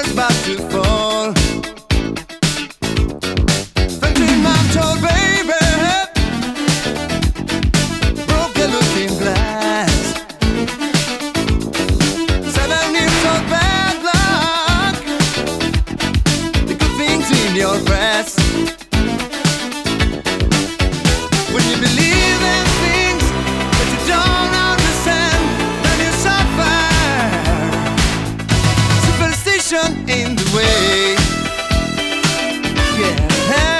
world's about to fall. 13-month old baby broke a looking glass. 7 years old bad luck, the good things in your breast. When you believe in things that you don't understand, then you suffer. Superstition in the way. Yeah.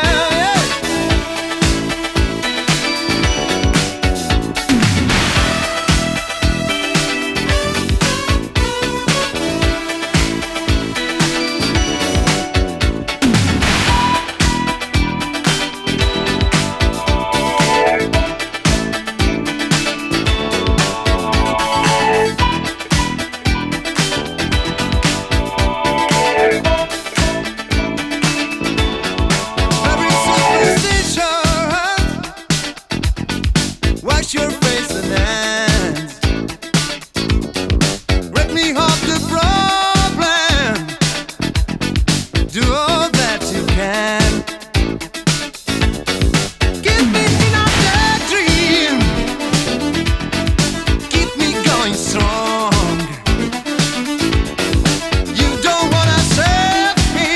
Wash your face and hands. Let me hold the problem. Do all that you can. Give me another dream. Keep me going strong. You don't wanna save me.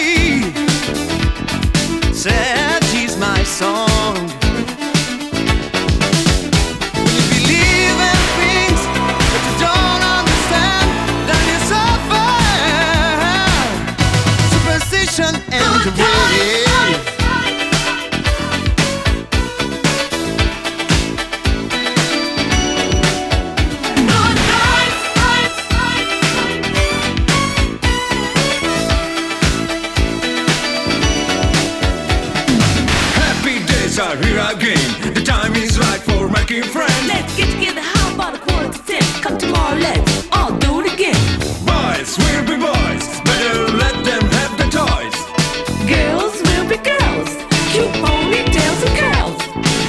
Sad is my song. And the way. Happy days are here again. The time is right for making friends. Let's get together, how about a 9:45? Come tomorrow, let's all do it again. Boys will be boys, better let them have the toys. Girls will be girls, cute ponytails and curls.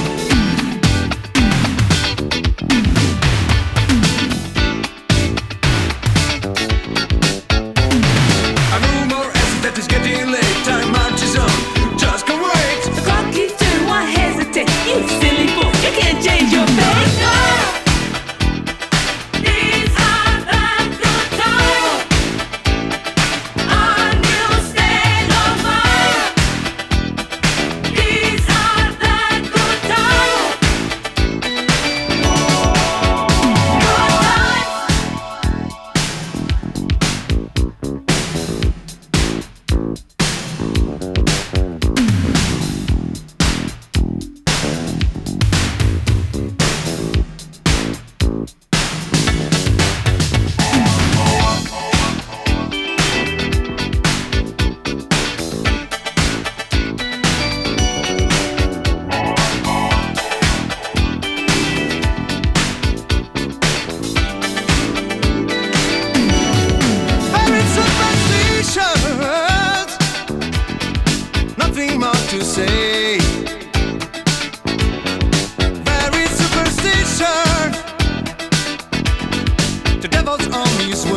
A rumor is that it's getting late, time marches on, just go wait. The clock keeps turning, why hesitate? You silly fool, you can't change your fate. These are the good times, a new state of mind. These are the good times, nothing more to say. Very superstition. The devil's on his way.